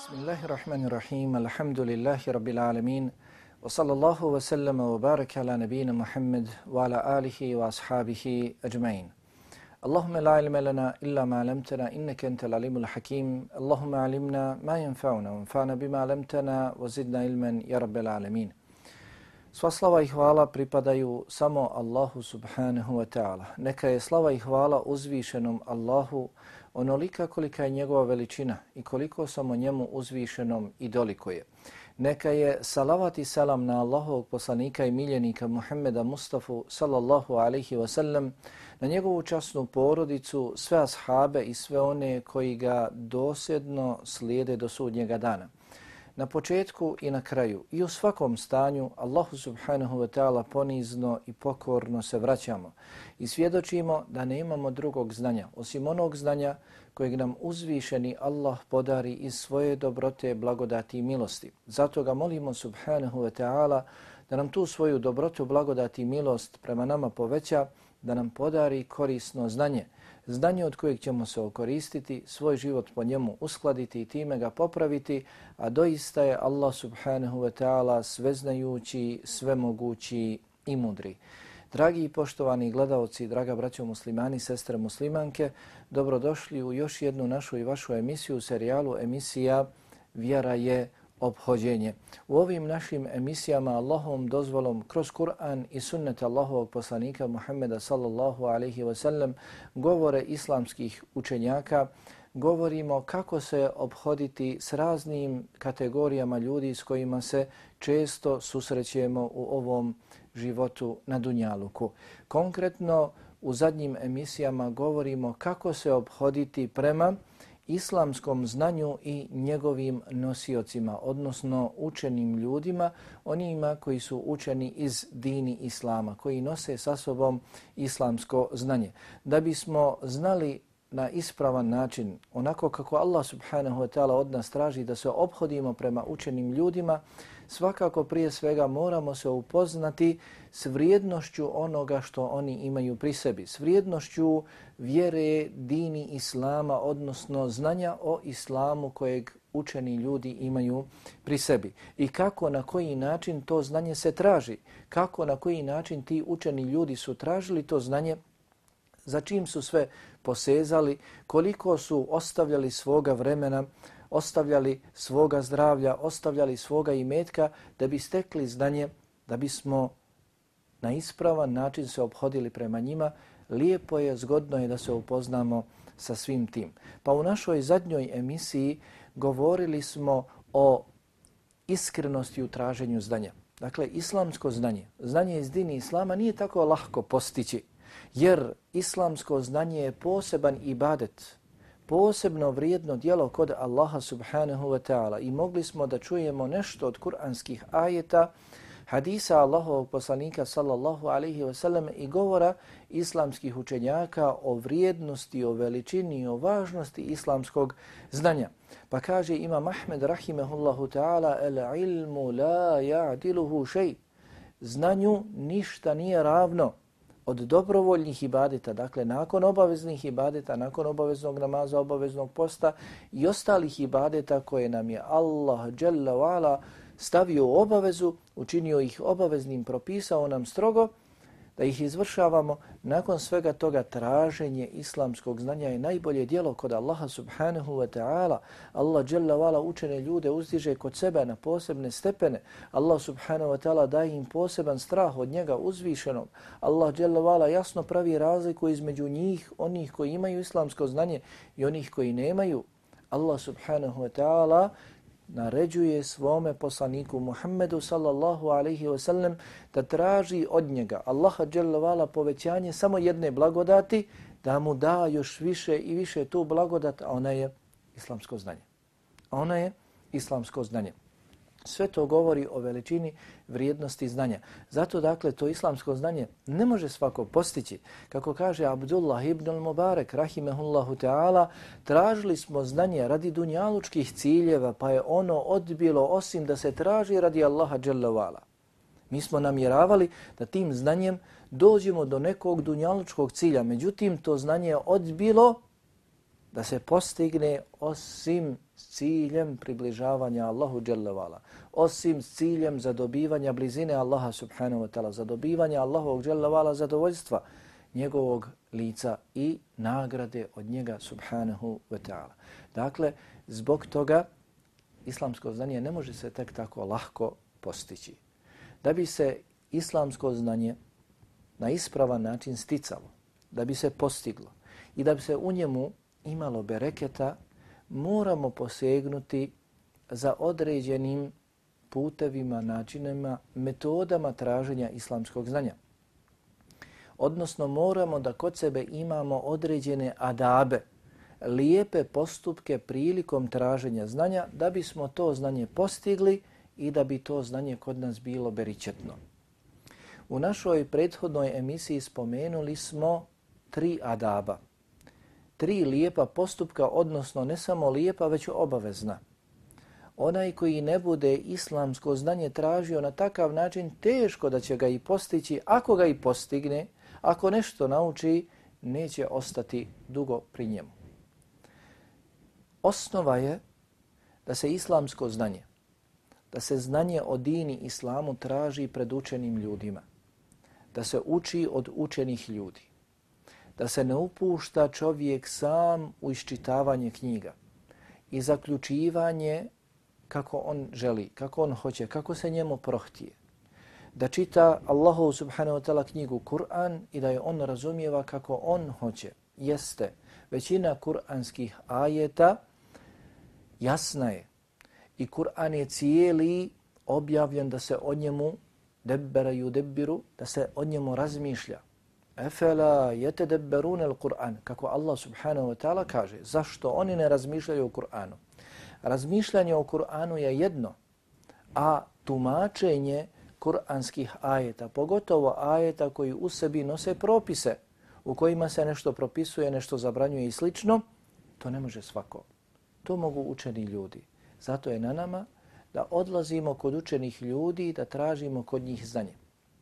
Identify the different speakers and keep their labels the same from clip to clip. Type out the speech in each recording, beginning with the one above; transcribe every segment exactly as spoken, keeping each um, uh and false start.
Speaker 1: Bismillahirrahmanirrahim. Alhamdulillahi rabbil alamin. Wa sallallahu wa sallama wa baraka ala nabina Muhammad wa ala alihi wa ashabihi ajma'in. Allahumma la ilma lana illa ma 'allamtana innaka antal alimul hakim. Allahumma 'allimna ma yanfa'una wanfa'na bima 'allamtana wa zidna ilman ya rabbil alamin. Sva slava i hvala pripadaju samo Allahu subhanahu wa ta'ala. Neka je slava i hvala uzvišenom Allahu onolika kolika je njegova veličina i koliko samo njemu uzvišenom i doliko je. Neka je salavat i salam na Allahovog poslanika i miljenika Muhammeda Mustafa sallallahu alaihi wa sallam, na njegovu časnu porodicu, sve ashabe i sve one koji ga dosljedno slijede do sudnjega dana. Na početku i na kraju i u svakom stanju Allahu subhanahu wa ta'ala ponizno i pokorno se vraćamo i svjedočimo da ne imamo drugog znanja osim onog znanja kojeg nam uzvišeni Allah podari iz svoje dobrote, blagodati i milosti. Zato ga molimo subhanahu wa ta'ala da nam tu svoju dobrotu, blagodati i milost prema nama poveća, da nam podari korisno znanje, znanje od kojeg ćemo se okoristiti, svoj život po njemu uskladiti i time ga popraviti, a doista je Allah subhanahu wa ta'ala sveznajući, svemogući i mudri. Dragi i poštovani gledaoci, draga braćo muslimani, sestre muslimanke, dobrodošli u još jednu našu i vašu emisiju u serijalu emisija Vjera je ophođenje. U ovim našim emisijama Allahovom dozvolom kroz Kur'an i sunnet Allahovog poslanika Muhammeda sallallahu alaihi wa sallam, govore islamskih učenjaka, govorimo kako se ophoditi s raznim kategorijama ljudi s kojima se često susrećemo u ovom životu na dunjaluku. Konkretno u zadnjim emisijama govorimo kako se ophoditi prema islamskom znanju i njegovim nosiocima, odnosno učenim ljudima, onima koji su učeni iz dini islama, koji nose sa sobom islamsko znanje. Da bismo znali na ispravan način, onako kako Allah subhanahu wa ta'ala od nas traži da se ophodimo prema učenim ljudima, svakako prije svega moramo se upoznati s vrijednošću onoga što oni imaju pri sebi, s vrijednošću vjere, dini islama, odnosno znanja o islamu kojeg učeni ljudi imaju pri sebi. I kako, na koji način to znanje se traži, kako, na koji način ti učeni ljudi su tražili to znanje, za čim su sve posezali, koliko su ostavljali svoga vremena, ostavljali svoga zdravlja, ostavljali svoga imetka da bi stekli znanje, da bismo na ispravan način se ophodili prema njima. Lijepo je, zgodno je da se upoznamo sa svim tim. Pa u našoj zadnjoj emisiji govorili smo o iskrenosti u traženju znanja. Dakle, islamsko znanje, znanje iz dini islama nije tako lahko postići, jer islamsko znanje je poseban ibadet, posebno vrijedno djelo kod Allaha subhanahu wa ta'ala i mogli smo da čujemo nešto od kuranskih ajeta, hadisa Allahovog poslanika sallallahu alaihi wa sallam i govora islamskih učenjaka o vrijednosti, o veličini, o važnosti islamskog znanja. Pa kaže Imam Ahmed rahimehullahu ta'ala: el ilmu la ja'diluhu šej. Znanju ništa nije ravno. Od dobrovoljnih ibadeta, dakle nakon obaveznih ibadeta, nakon obaveznog namaza, obaveznog posta i ostalih ibadeta koje nam je Allah dželle ve ala stavio u obavezu, učinio ih obaveznim, propisao nam strogo da ih izvršavamo. Nakon svega toga traženje islamskog znanja je najbolje djelo kod Allaha subhanahu wa ta'ala. Allah dželle ve ala učene ljude uzdiže kod sebe na posebne stepene. Allah subhanahu wa ta'ala daje im poseban strah od njega uzvišenog. Allah dželle ve ala jasno pravi razliku između njih, onih koji imaju islamsko znanje i onih koji nemaju. Allah subhanahu wa ta'ala naređuje svome poslaniku Muhammedu sallallahu alaihi wa sallam da traži od njega, Allaha dželle ve ala, povećanje samo jedne blagodati, da mu da još više i više tu blagodat, a ona je islamsko znanje. A ona je islamsko znanje. Sve to govori o veličini vrijednosti znanja. Zato dakle to islamsko znanje ne može svako postići. Kako kaže Abdullah ibn al-Mubarak rahimehullahu ta'ala, tražili smo znanje radi dunjalučkih ciljeva, pa je ono odbilo osim da se traži radi Allaha dželle ve ala. Mi smo namjeravali da tim znanjem dođemo do nekog dunjalučkog cilja, međutim to znanje je odbilo da se postigne osim s ciljem približavanja Allahu dželle vala, osim s ciljem zadobivanja blizine Allaha subhanahu wa ta'ala, zadobivanja Allahovog dželle vala zadovoljstva njegovog lica i nagrade od njega subhanahu wa ta'ala. Dakle, zbog toga islamsko znanje ne može se tek tako lahko postići. Da bi se islamsko znanje na ispravan način sticalo, da bi se postiglo i da bi se u njemu imalo bereketa, moramo posegnuti za određenim putevima, načinima, metodama traženja islamskog znanja. Odnosno, moramo da kod sebe imamo određene adabe, lijepe postupke prilikom traženja znanja da bismo to znanje postigli i da bi to znanje kod nas bilo beričetno. U našoj prethodnoj emisiji spomenuli smo tri adaba, tri lijepa postupka, odnosno ne samo lijepa, već obavezna. Onaj koji ne bude islamsko znanje tražio na takav način, teško da će ga i postići. Ako ga i postigne, ako nešto nauči, neće ostati dugo pri njemu. Osnova je da se islamsko znanje, da se znanje o dini islamu traži pred učenim ljudima, da se uči od učenih ljudi, da se ne upušta čovjek sam u iščitavanje knjiga i zaključivanje kako on želi, kako on hoće, kako se njemu prohtije. Da čita Allahu subhanahu wa ta'ala knjigu Kur'an i da je on razumijeva kako on hoće. Jeste, većina kur'anskih ajeta jasna je i Kur'an je cijeli objavljen da se o njemu debbera yudebbiru, da se o njemu razmišlja. Efela yetedebberun al-Qur'an, kako Allah subhanahu wa ta'ala kaže. Zašto oni ne razmišljaju o Kur'anu? Razmišljanje o Kur'anu je jedno, a tumačenje kur'anskih ajeta, pogotovo ajeta koji u sebi nose propise, u kojima se nešto propisuje, nešto zabranjuje i slično, to ne može svako. To mogu učeni ljudi. Zato je na nama da odlazimo kod učenih ljudi i da tražimo kod njih znanje.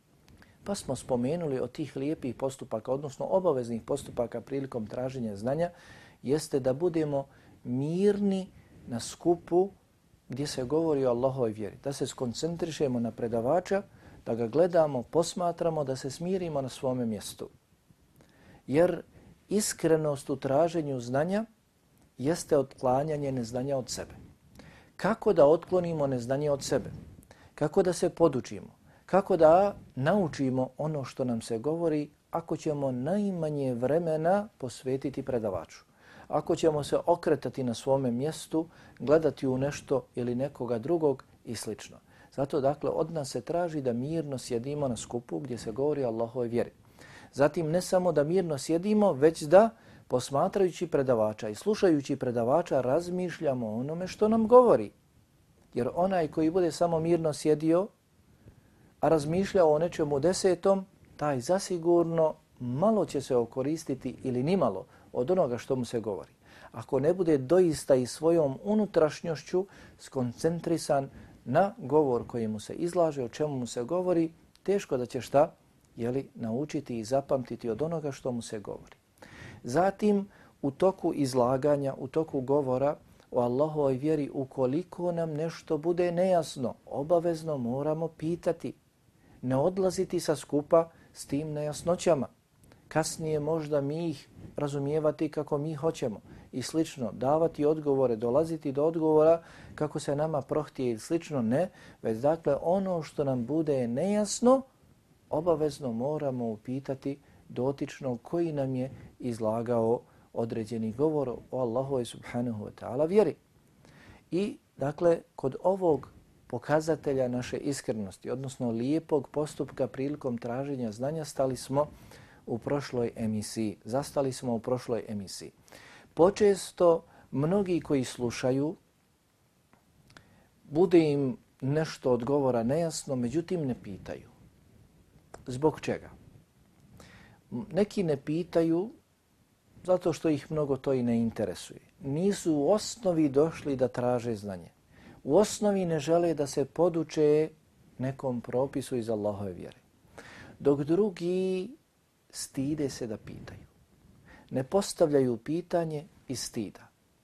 Speaker 1: Pa smo spomenuli od tih lijepih postupaka, odnosno obaveznih postupaka prilikom traženja znanja, jeste da budemo mirni na skupu gdje se govori o Allahovoj vjeri, da se skoncentrišemo na predavača, da ga gledamo, posmatramo, da se smirimo na svome mjestu. Jer iskrenost u traženju znanja jeste otklanjanje neznanja od sebe. Kako da otklonimo neznanje od sebe? Kako da se podučimo? Kako da naučimo ono što nam se govori ako ćemo najmanje vremena posvetiti predavaču? Ako ćemo se okretati na svome mjestu, gledati u nešto ili nekoga drugog i slično. Zato dakle od nas se traži da mirno sjedimo na skupu gdje se govori o Allahovoj vjeri. Zatim ne samo da mirno sjedimo, već da posmatrajući predavača i slušajući predavača razmišljamo o onome što nam govori. Jer onaj koji bude samo mirno sjedio, a razmišljao o nečemu desetom, taj zasigurno malo će se okoristiti ili nimalo od onoga što mu se govori. Ako ne bude doista i svojom unutrašnjošću skoncentrisan na govor koji mu se izlaže, o čemu mu se govori, teško da će šta jeli, naučiti i zapamtiti od onoga što mu se govori. Zatim, u toku izlaganja, u toku govora o Allahovoj vjeri, ukoliko nam nešto bude nejasno, obavezno moramo pitati, ne odlaziti sa skupa s tim nejasnoćama. Kasnije možda mi ih razumijevati kako mi hoćemo i slično, davati odgovore, dolaziti do odgovora kako se nama prohtije i slično, ne, već dakle ono što nam bude nejasno, obavezno moramo upitati dotičnog koji nam je izlagao određeni govor o Allahovoj subhanahu wa ta'ala vjeri. I dakle, kod ovog pokazatelja naše iskrenosti, odnosno lijepog postupka prilikom traženja znanja, stali smo u prošloj emisiji. Zastali smo u prošloj emisiji. Počesto mnogi koji slušaju, bude im nešto od govora nejasno, međutim ne pitaju. Zbog čega? Neki ne pitaju zato što ih mnogo to i ne interesuje. Nisu u osnovi došli da traže znanje. U osnovi ne žele da se poduče nekom propisu iz Allahove vjere. Dok drugi stide se da pitaju. Ne postavljaju pitanje iz stida.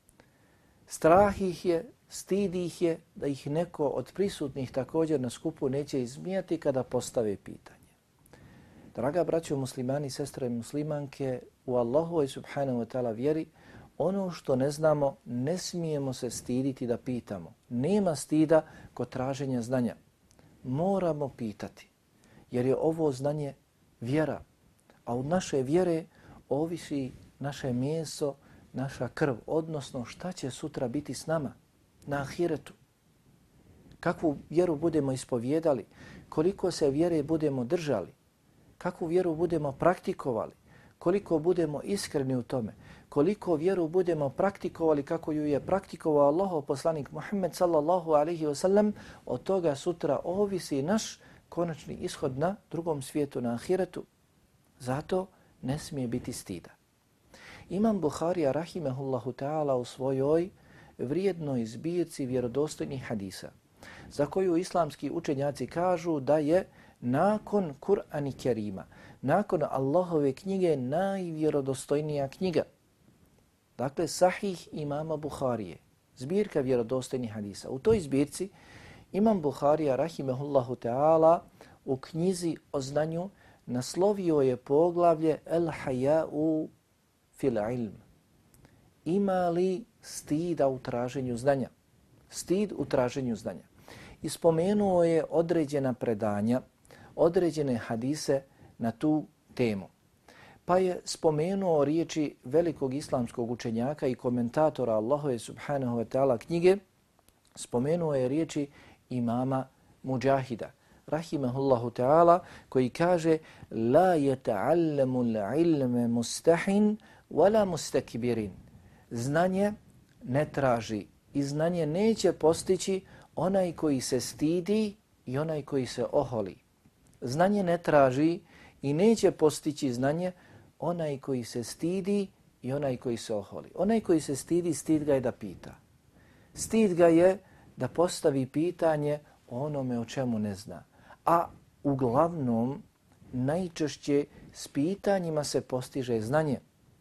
Speaker 1: Strah ih je, stid ih je da ih neko od prisutnih također na skupu neće izmijati kada postave pitanje. Draga braćo muslimani, sestre muslimanke, u Allahovoj subhanahu wa ta'ala vjeri, ono što ne znamo ne smijemo se stiditi da pitamo. Nema stida kod traženja znanja. Moramo pitati, jer je ovo znanje vjera, a od naše vjere ovisi naše meso, naša krv, odnosno šta će sutra biti s nama na ahiretu. Kakvu vjeru budemo ispovjedali, koliko se vjere budemo držali, kakvu vjeru budemo praktikovali, koliko budemo iskreni u tome, koliko vjeru budemo praktikovali kako ju je praktikovao Allahov poslanik Muhammed sallallahu alaihi wa sallam, od toga sutra ovisi naš konačni ishod na drugom svijetu, na ahiretu. Zato ne smije biti stida. Imam Buharija rahimehullahu ta'ala u svojoj vrijednoj zbirci vjerodostojnih hadisa, za koju islamski učenjaci kažu da je nakon Kur'ana Kerima, nakon Allahove knjige najvjerodostojnija knjiga. Dakle, Sahih imama Buharije, zbirka vjerodostojnih hadisa. U toj zbirci Imam Buharija rahimehullahu ta'ala u knjizi o znanju naslovio je poglavlje El Haya'u fil ilm. Ima li stida u traženju znanja? Stid u traženju znanja. I spomenuo je određena predanja, određene hadise na tu temu. Pa je spomenuo riječi velikog islamskog učenjaka i komentatora Allahove subhanahu wa ta'ala knjige, spomenuo je riječi imama Mujahida, rahimahullahu ta'ala, koji kaže la yata'allamu al-ilme mustahin wala mustakbirin. Znanje ne traži i znanje neće postići onaj koji se stidi i onaj koji se oholi. Znanje ne traži i neće postići znanje onaj koji se stidi i onaj koji se oholi. Onaj koji se stidi, stid ga je da pita. Stid ga je da postavi pitanje o onome o čemu ne zna. A uglavnom, najčešće s pitanjima se postiže znanje.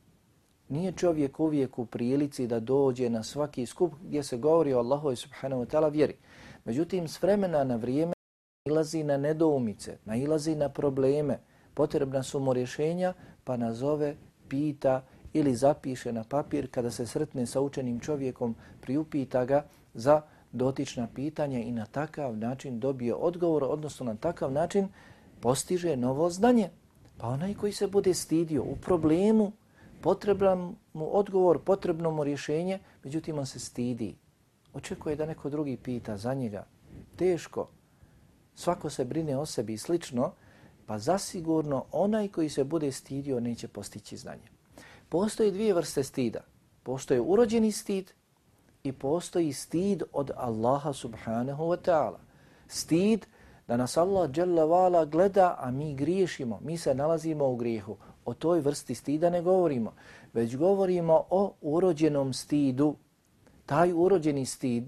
Speaker 1: Nije čovjek uvijek u prilici da dođe na svaki skup gdje se govori o Allahovoj subhanahu wa ta'ala vjeri. Međutim, s vremena na vrijeme nailazi na nedoumice, nailazi na probleme, potrebna su mu rješenja, pa nazove, pita ili zapiše na papir kada se sretne sa učenim čovjekom, priupita ga za dotična pitanja i na takav način dobije odgovor, odnosno na takav način postiže novo znanje. Pa onaj koji se bude stidio u problemu, potreban mu odgovor, potrebno mu rješenje, međutim on se stidi. Očekuje da neko drugi pita za njega. Teško. Svako se brine o sebi i slično, pa zasigurno onaj koji se bude stidio neće postići znanje. Postoje dvije vrste stida. Postoje urođeni stid i postoji stid od Allaha subhanahu wa ta'ala. Stid da nas Allah dželle vala gleda, a mi griješimo, mi se nalazimo u grijehu. O toj vrsti stida ne govorimo, već govorimo o urođenom stidu. Taj urođeni stid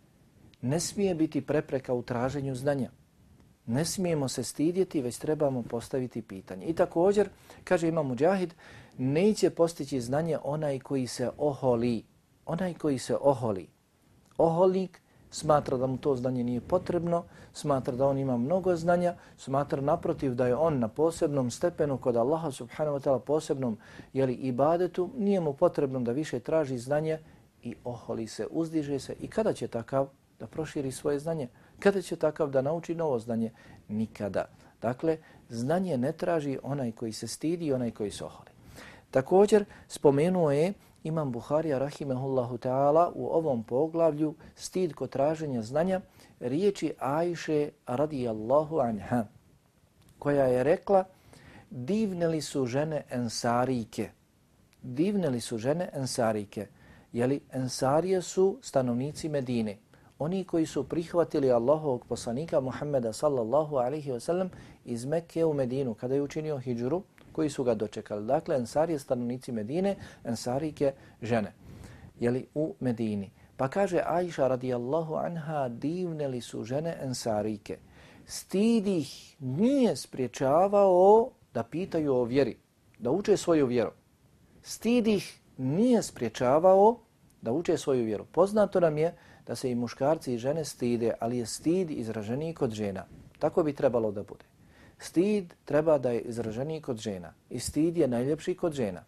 Speaker 1: ne smije biti prepreka u traženju znanja. Ne smijemo se stidjeti, već trebamo postaviti pitanje. I također, kaže Imam Mujahid, neće postići znanje onaj koji se oholi. Onaj koji se oholi. Oholnik smatra da mu to znanje nije potrebno, smatra da on ima mnogo znanja, smatra naprotiv da je on na posebnom stepenu kod Allaha subhanahu wa ta'ala, posebnom jeli, ibadetu, nije mu potrebno da više traži znanje i oholi se, uzdiže se. I kada će takav da proširi svoje znanje? Kada će takav da nauči novo znanje? Nikada. Dakle, znanje ne traži onaj koji se stidi i onaj koji se oholi. Također, spomenuo je Imam Buharija rahimehullahu ta'ala u ovom poglavlju stid kod traženja znanja riječi Ajše radijallahu anha, koja je rekla divne li su žene Ensarike. Divne li su žene Ensarike. Jeli, Ensarije su stanovnici Medine. Oni koji su prihvatili Allahovog poslanika Muhammeda sallallahu alaihi wa sallam iz Mekke u Medinu kada je učinio hidžru, koji su ga dočekali. Dakle, Ensarije stanovnici Medine, Ensarike žene, jeli, u Medini. Pa kaže Ajša radijallahu anha, divne li su žene Ensarike. Stid ih nije spriječavao da pitaju o vjeri, da uče svoju vjeru. Stid ih nije spriječavao da uče svoju vjeru. Poznato nam je da se i muškarci i žene stide, ali je stid izraženiji kod žena. Tako bi trebalo da bude. Stid treba da je izraženiji kod žena i stid je najljepši kod žena.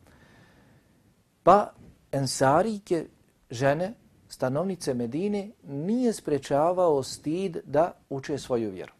Speaker 1: Pa Ensarike, žene, stanovnice Medine, nije sprečavao stid da uče svoju vjeru.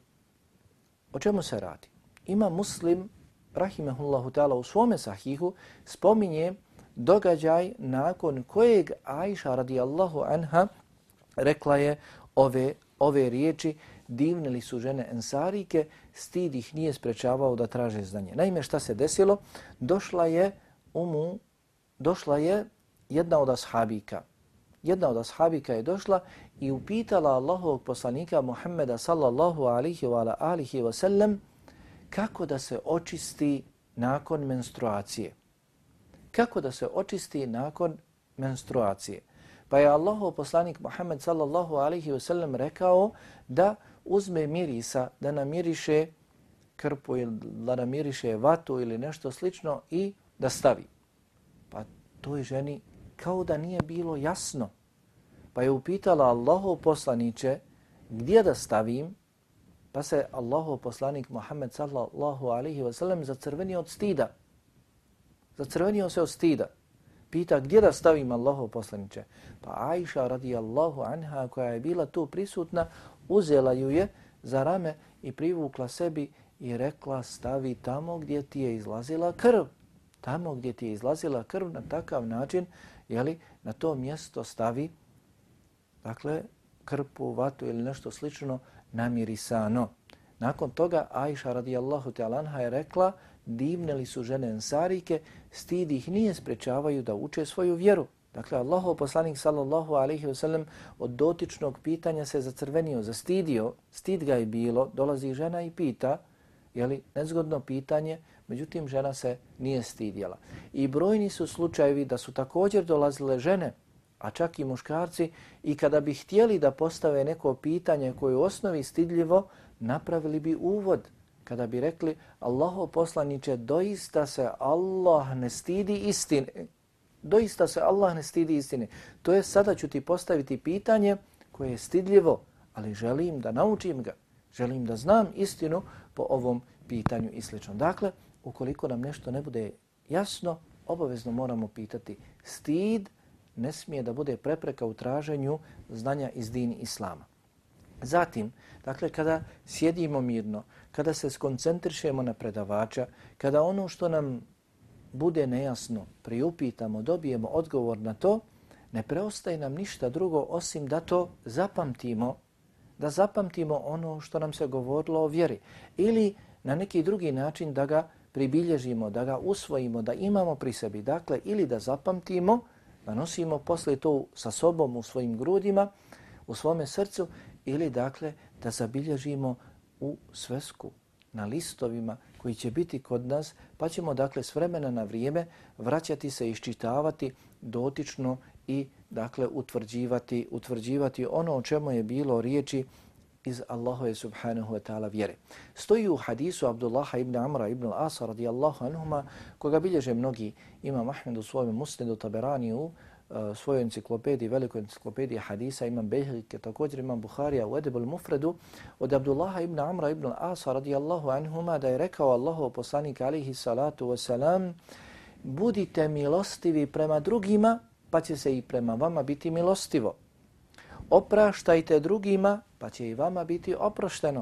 Speaker 1: O čemu se radi? Ima Muslim, rahimehullahu ta'ala, u svome sahihu spominje događaj nakon kojeg Ajša radijallahu anha rekla je ove, ove riječi: divne li su žene Ensarike, stid ih nije sprečavao da traže znanje. Naime, šta se desilo? Došla je umu, došla je jedna od ashabika. Jedna od ashabika je došla i upitala Allahovog poslanika Muhammeda sallallahu alihi wa alihi wa sallam kako da se očisti nakon menstruacije. Kako da se očisti nakon menstruacije. Pa je Allahov poslanik Muhammed sallallahu alihi wa sallam rekao da uzme mirisa, da namiriše krpu ili da namiriše vatu ili nešto slično i da stavi. Pa toj ženi kao da nije bilo jasno. Pa je upitala Allahov poslaniće gdje da stavim, pa se Allahov poslanik Muhammed sallallahu alaihi wa sallam zacrvenio od stida. Zacrvenio se od stida. Pita gdje da stavim Allahov poslaniće. Pa Ajša radijallahu anha koja je bila tu prisutna uzela ju je za rame i privukla sebi i rekla stavi tamo gdje ti je izlazila krv. Tamo gdje ti je izlazila krv na takav način, jeli, na to mjesto stavi, dakle, krpu, vatu ili nešto slično namirisano. Nakon toga Ajša radijallahu ta'ala anha je rekla divne li su žene Ensarike, stid ih nije sprečavaju da uče svoju vjeru. Dakle, Allahov poslanik sallallahu alaihi wa sallam od dotičnog pitanja se zacrvenio, zastidio, stid ga je bilo, dolazi žena i pita, jeli, nezgodno pitanje, međutim žena se nije stidjela. I brojni su slučajevi da su također dolazile žene, a čak i muškarci, i kada bi htjeli da postave neko pitanje koje u osnovi stidljivo, napravili bi uvod. Kada bi rekli Allahov poslaniće, doista se Allah ne stidi istine. Doista se Allah ne stidi istine. To je sada ću ti postaviti pitanje koje je stidljivo, ali želim da naučim ga. Želim da znam istinu po ovom pitanju i sl. Dakle, ukoliko nam nešto ne bude jasno, obavezno moramo pitati. Stid ne smije da bude prepreka u traženju znanja iz dini Islama. Zatim, dakle, kada sjedimo mirno, kada se skoncentrišemo na predavača, kada ono što nam bude nejasno priupitamo, dobijemo odgovor na to, ne preostaje nam ništa drugo osim da to zapamtimo, da zapamtimo ono što nam se govorilo o vjeri ili na neki drugi način da ga pribilježimo, da ga usvojimo, da imamo pri sebi. Dakle, ili da zapamtimo, da nosimo poslije to sa sobom u svojim grudima, u svome srcu, ili dakle da zabilježimo u svesku, na listovima koji će biti kod nas, pa ćemo dakle s vremena na vrijeme vraćati se, iščitavati dotično i dakle utvrđivati, utvrđivati ono o čemu je bilo riječi iz Allahove subhanahu wa ta'ala vjere. Stoji u hadisu Abdullaha ibn Amra ibn al-Asa radijallahu anhuma, koga bilježe mnogi, Imam Ahmed u svojom Musnedu, Taberani u uh, svojoj enciklopediji, velikoj enciklopediji hadisa, Imam Bejhike, također Imam Buharija u Edebul Mufredu, od Abdullaha ibn Amra ibn al-Asa radijallahu anhuma da je rekao Allahov poslanik alihi salatu wasalam, budite milostivi prema drugima, pa će se i prema vama biti milostivo. Opraštajte drugima, pa će i vama biti oprošteno.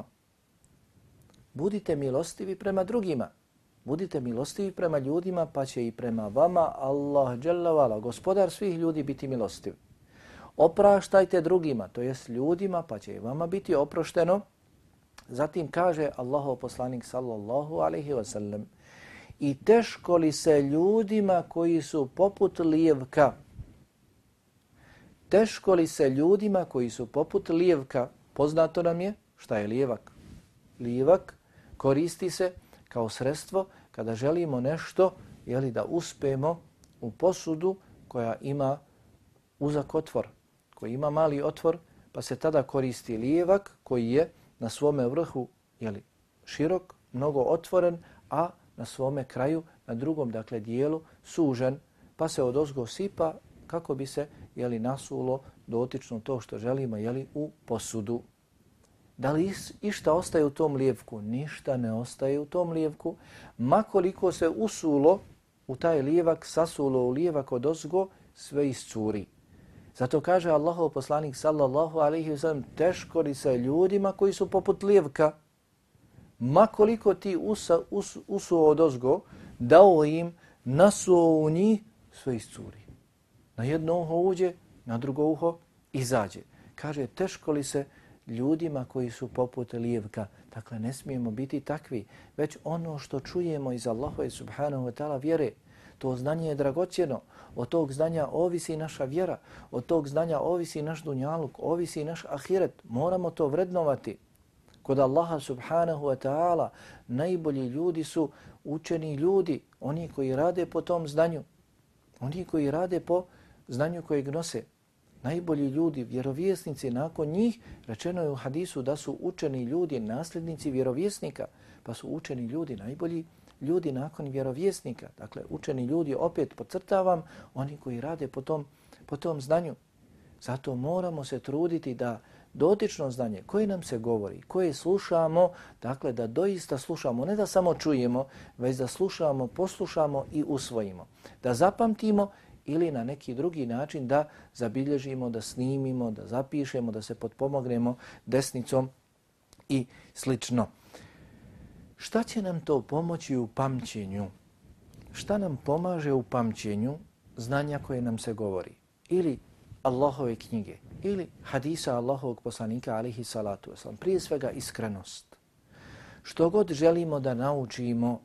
Speaker 1: Budite milostivi prema drugima. Budite milostivi prema ljudima, pa će i prema vama Allah dželle ve ala, gospodar svih ljudi, biti milostiv. Opraštajte drugima, to jest ljudima, pa će i vama biti oprošteno. Zatim kaže Allahov poslanik sallallahu alejhi ve sellem, i teško li se ljudima koji su poput lijevka, teško li se ljudima koji su poput lijevka, poznato nam je šta je lijevak. Lijevak koristi se kao sredstvo kada želimo nešto, jeli, da uspemo u posudu koja ima uzak otvor, koji ima mali otvor, pa se tada koristi lijevak koji je na svome vrhu, jeli, širok, mnogo otvoren, a na svome kraju, na drugom dakle dijelu, sužen, pa se odozgo sipa kako bi se jeli, nasulo dotično to što želimo jeli, u posudu. Da li išta ostaje u tom lijevku? Ništa ne ostaje u tom lijevku. Makoliko se usulo u taj lijevak, sasulo u lijevak odozgo, sve iscuri. Zato kaže Allahov poslanik sallallahu alejhi ve sellem, teško li se ljudima koji su poput lijevka, makoliko ti usa, us, usuo odozgo, dao im, nasuo u njih, sve iscuri. Na jedno uho uđe, na drugo uho izađe. Kaže, teško li se ljudima koji su poput lijevka. Dakle, ne smijemo biti takvi, već ono što čujemo iz Allahove subhanahu wa ta'ala vjere, to znanje je dragocjeno. Od tog znanja ovisi naša vjera, od tog znanja ovisi naš dunjaluk, ovisi naš ahiret. Moramo to vrednovati. Kod Allaha subhanahu wa ta'ala najbolji ljudi su učeni ljudi, oni koji rade po tom znanju, oni koji rade po znanju kojeg nose. Najbolji ljudi, vjerovjesnici, nakon njih rečeno je u hadisu da su učeni ljudi nasljednici vjerovjesnika, pa su učeni ljudi najbolji ljudi nakon vjerovjesnika. Dakle, učeni ljudi, opet podcrtavam, oni koji rade po tom, po tom znanju. Zato moramo se truditi da dotično znanje koje nam se govori, koje slušamo, dakle da doista slušamo, ne da samo čujemo, već da slušamo, poslušamo i usvojimo. Da zapamtimo ili na neki drugi način da zabilježimo, da snimimo, da zapišemo, da se potpomognemo desnicom i slično. Šta će nam to pomoći u pamćenju? Šta nam pomaže u pamćenju znanja koje nam se govori? Ili Allahove knjige, ili hadisa Allahovog poslanika alihi salatu wasalam. Prije svega iskrenost. Što god želimo da naučimo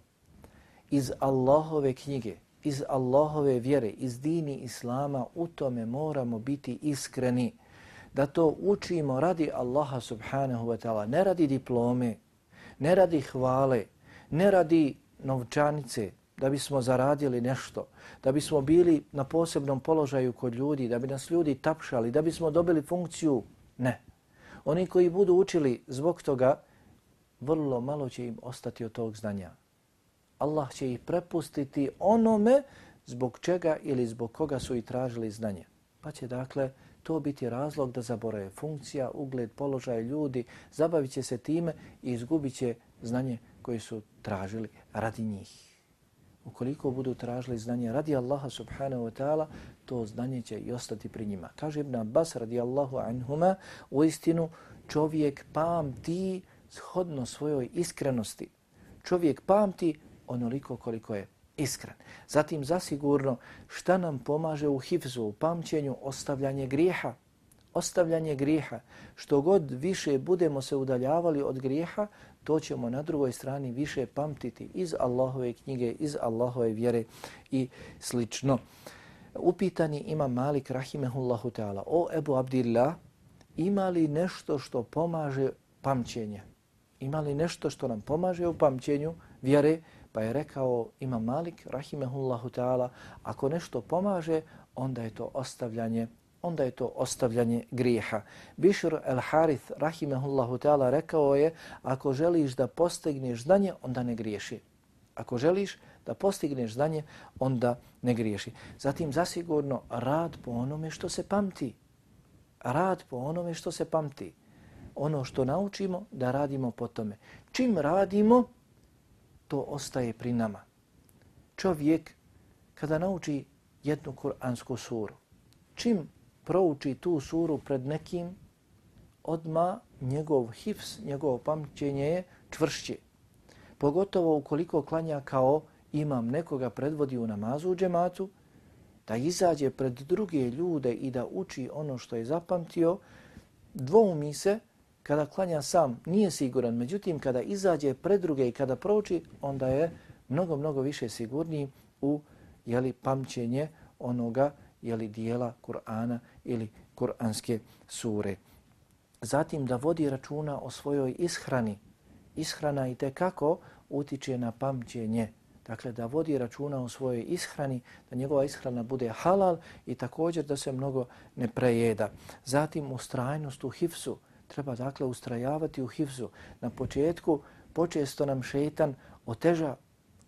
Speaker 1: iz Allahove knjige, iz Allahove vjere, iz dini Islama, u tome moramo biti iskreni. Da to učimo radi Allaha subhanahu wa ta'ala, ne radi diplome, ne radi hvale, ne radi novčanice, da bismo zaradili nešto, da bismo bili na posebnom položaju kod ljudi, da bi nas ljudi tapšali, da bismo dobili funkciju. Ne. Oni koji budu učili zbog toga, vrlo malo će im ostati od tog znanja. Allah će ih prepustiti onome zbog čega ili zbog koga su i tražili znanje. Pa će dakle to biti razlog da zaborave funkcija, ugled, položaj ljudi, zabavit će se time i izgubit će znanje koje su tražili radi njih. Ukoliko budu tražili znanje radi Allaha subhanahu wa ta'ala, to znanje će i ostati pri njima. Kaže Ibn Abbas radijallahu anhuma, u istinu čovjek pamti shodno svojoj iskrenosti. Čovjek pamti onoliko koliko je iskren. Zatim zasigurno šta nam pomaže u hifzu, u pamćenju, ostavljanje grijeha. Ostavljanje grijeha. Što god više budemo se udaljavali od grijeha, to ćemo na drugoj strani više pamtiti iz Allahove knjige, iz Allahove vjere i slično. Upitani Imam Malik rahimehullahu ta'ala, o Ebu Abdillah, ima li nešto što pomaže pamćenje? Ima li nešto što nam pomaže u pamćenju vjere? Pa je rekao Imam Malik rahimehullahu ta'ala, ako nešto pomaže, onda je to ostavljanje onda je to ostavljanje grijeha. Bišr el-Harith rahimehullahu ta'ala rekao je, ako želiš da postigneš znanje, onda ne griješi. Ako želiš da postigneš znanje, onda ne griješi. Zatim zasigurno rad po onome što se pamti. Rad po onome što se pamti. Ono što naučimo, da radimo po tome. Čim radimo, to ostaje pri nama. Čovjek kada nauči jednu kuransku suru, čim prouči tu suru pred nekim, odma njegov hifz, njegovo pamćenje je čvršće. Pogotovo ukoliko klanja kao imam, nekoga predvodi u namazu u džematu, da izađe pred druge ljude i da uči ono što je zapamtio, dvoumi se kada klanja sam, nije siguran. Međutim, kada izađe pred druge i kada prouči, onda je mnogo, mnogo više sigurniji u jeli, pamćenje onoga jeli, dijela Kur'ana ili Kur'anske sure. Zatim da vodi računa o svojoj ishrani. Ishrana i tekako utiče na pamćenje. Dakle, da vodi računa o svojoj ishrani, da njegova ishrana bude halal i također da se mnogo ne prejeda. Zatim ustrajnost u hifzu. Treba dakle ustrajavati u hifzu. Na početku počesto nam šeitan oteža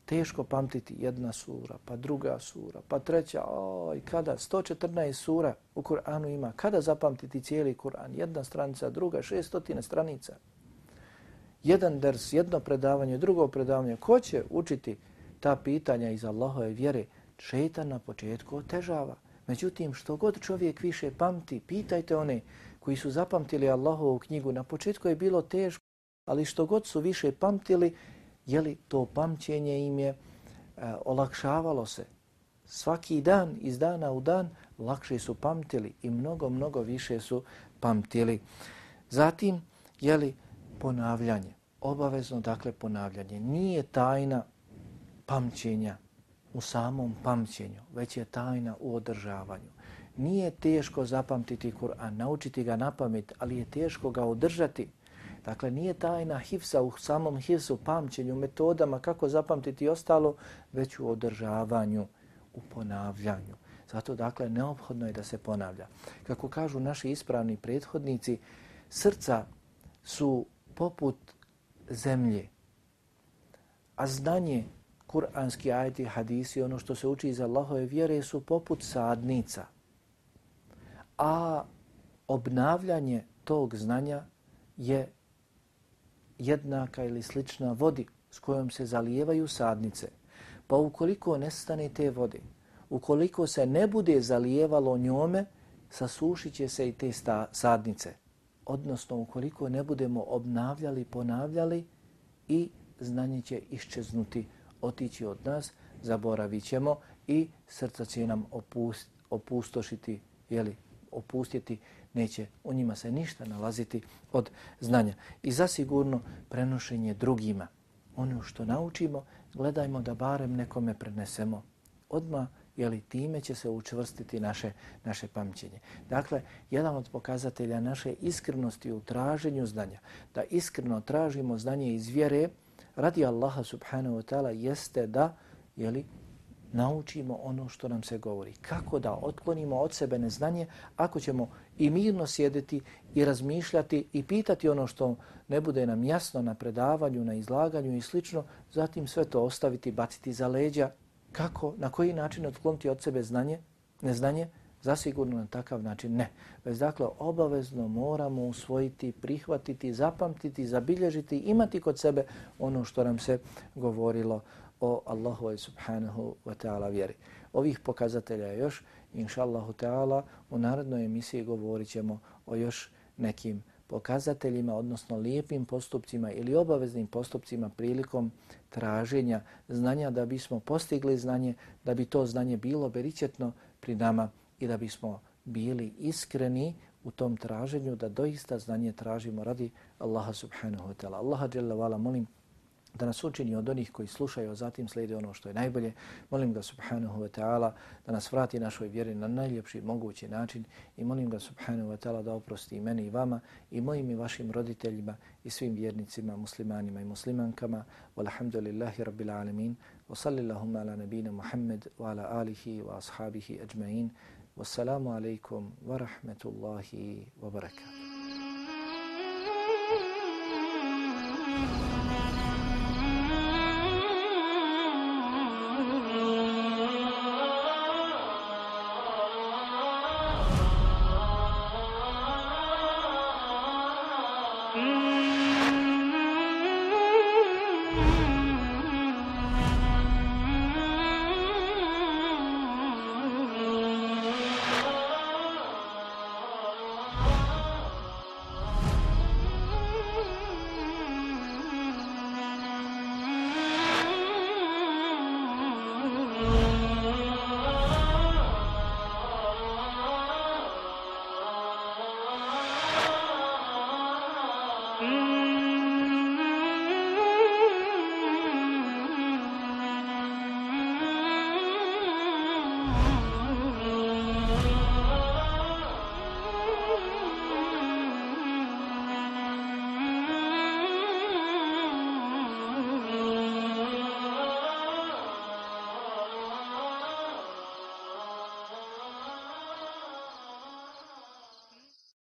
Speaker 1: teško pamtiti jedna sura, pa druga sura, pa treća, oj, kada, sto četrnaest sura u Kur'anu ima, kada zapamtiti cijeli Kur'an, jedna stranica, druga, šeststotine stranica. Jedan ders, jedno predavanje, drugo predavanje, ko će učiti ta pitanja iz Allahove vjere? Šejtan na početku otežava. Međutim, što god čovjek više pamti, pitajte one koji su zapamtili Allahovu knjigu, na početku je bilo teško, ali što god su više pamtili, je li to pamćenje im je e, olakšavalo se. Svaki dan, iz dana u dan, lakše su pamtili i mnogo, mnogo više su pamtili. Zatim, je li ponavljanje, obavezno dakle ponavljanje, nije tajna pamćenja u samom pamćenju, već je tajna u održavanju. Nije teško zapamtiti Kur'an, naučiti ga na pamet, ali je teško ga održati. Dakle, nije tajna hifsa u samom hifsu, pamćenju, metodama kako zapamtiti ostalo, već u održavanju, u ponavljanju. Zato, dakle, neophodno je da se ponavlja. Kako kažu naši ispravni prethodnici, srca su poput zemlje, a znanje, kuranski ajeti, hadisi, ono što se uči iz Allahove vjere su poput sadnica. A obnavljanje tog znanja je jednaka ili slična vodi s kojom se zalijevaju sadnice. Pa ukoliko nestane te vode, ukoliko se ne bude zalijevalo njome, sasušit će se i te sta, sadnice. Odnosno, ukoliko ne budemo obnavljali, ponavljali, i znanje će iščeznuti, otići od nas, zaboravit ćemo i srca će nam opust, opustošiti, jeli, opustiti, neće u njima se ništa nalaziti od znanja. I zasigurno prenošenje drugima. Ono što naučimo, gledajmo da barem nekome prenesemo odmah, jeli time će se učvrstiti naše, naše pamćenje. Dakle, jedan od pokazatelja naše iskrenosti u traženju znanja, da iskreno tražimo znanje iz vjere radi Allaha subhanahu wa ta'ala, jeste da, jeli, naučimo ono što nam se govori. Kako da otklonimo od sebe neznanje ako ćemo i mirno sjediti i razmišljati i pitati ono što ne bude nam jasno na predavanju, na izlaganju i slično, zatim sve to ostaviti, baciti za leđa. Kako, na koji način otkloniti od sebe znanje, neznanje? Zasigurno na takav način ne. Već dakle, obavezno moramo usvojiti, prihvatiti, zapamtiti, zabilježiti, imati kod sebe ono što nam se govorilo o Allahu subhanahu wa ta'ala vjeri. Ovih pokazatelja je još, inša Allahu ta'ala, u narednoj emisiji govorit ćemo o još nekim pokazateljima, odnosno lijepim postupcima ili obaveznim postupcima prilikom traženja znanja da bismo postigli znanje, da bi to znanje bilo beričetno pri nama i da bismo bili iskreni u tom traženju, da doista znanje tražimo radi Allaha subhanahu wa ta'ala. Allaha dželle vala molim da nas učini od onih koji slušaju, a zatim slijede ono što je najbolje. Molim ga subhanahu wa ta'ala da nas vrati našoj vjeri na najljepši mogući način i molim ga subhanahu wa ta'ala da oprosti i meni i vama i mojim i vašim roditeljima i svim vjernicima, muslimanima i muslimankama. Walhamdulillahi rabbil alamin. Wa sallillahumma ala nabina Muhammad wa ala alihi wa ashabihi ajma'in. Wassalamu alaikum wa rahmatullahi wa barakatuh.